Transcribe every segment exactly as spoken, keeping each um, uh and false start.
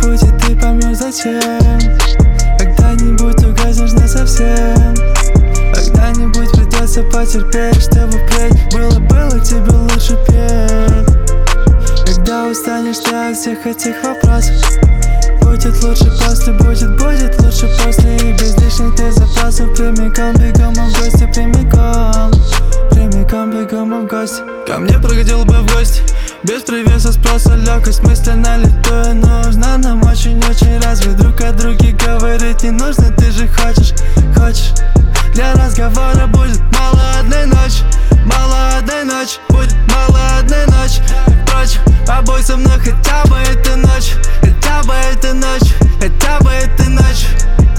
Когда-нибудь и ты поймешь зачем, когда-нибудь угаснешь насовсем, когда-нибудь придется потерпеть, чтобы петь. Было, было, тебе лучше петь. Когда устанешь ты от всех этих вопросов, будет лучше после, будет, будет лучше после. И без лишних ты запросов прямиком, бегом в гости, прямиком, прямиком, бегом в гости. Ко мне приходил бы в гости, без привеса, спроса, легкость, мысли на лету. Нужно нам очень-очень, разве друг о друге говорить не нужно? Ты же хочешь, хочешь. Для разговора будет мало одной ночи, мало одной ночи, будет мало одной ночи. Впрочем, побудь со мной хотя бы этой ночью, хотя бы этой ночью, хотя бы этой ночью.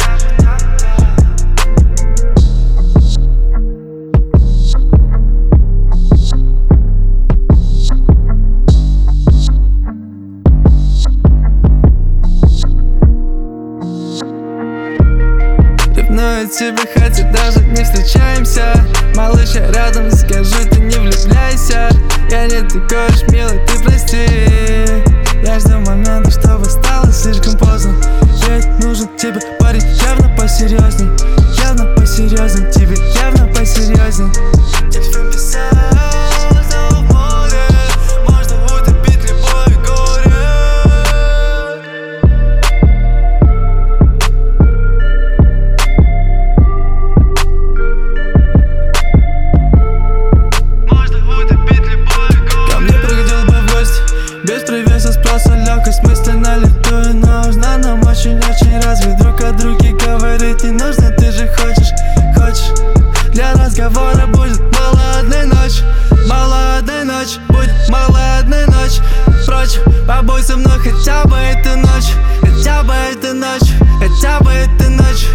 Ревную тебя, хотя даже не встречаемся. Малыш, я рядом, скажи, ты не влюбляйся. Я не такой уж милый, ты прости. Я жду момента, чтобы стало слишком поздно. Ведь нужен тебе парень явно посерьезней, явно посерьезней, тебе явно посерьезней. Тебе писал, что в море можно утопить любое горе. Без привеса, спроса, легкость, мысли на лету. Нужно нам очень-очень, разве друг о друге говорить не нужно? Ты же хочешь, хочешь. Для разговора будет мало одной ночи, мало одной ночи, будет мало одной ночи. Впрочем, побудь со мной хотя бы этой ночью, хотя бы этой ночью, хотя бы этой ночью.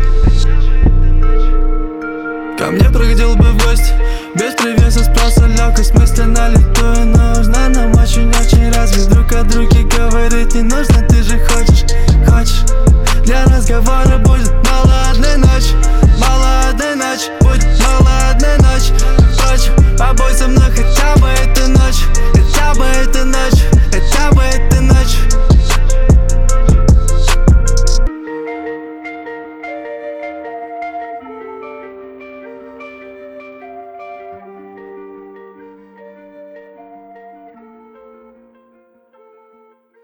Ко мне приходил бы в гости, без привеса, спроса, легкость, мысли на лету. Нужно нам очень-очень, разве друг о друге говорить не нужно? Ты же хочешь, хочешь. Для разговора будет мало одной ночи, мало одной ночи.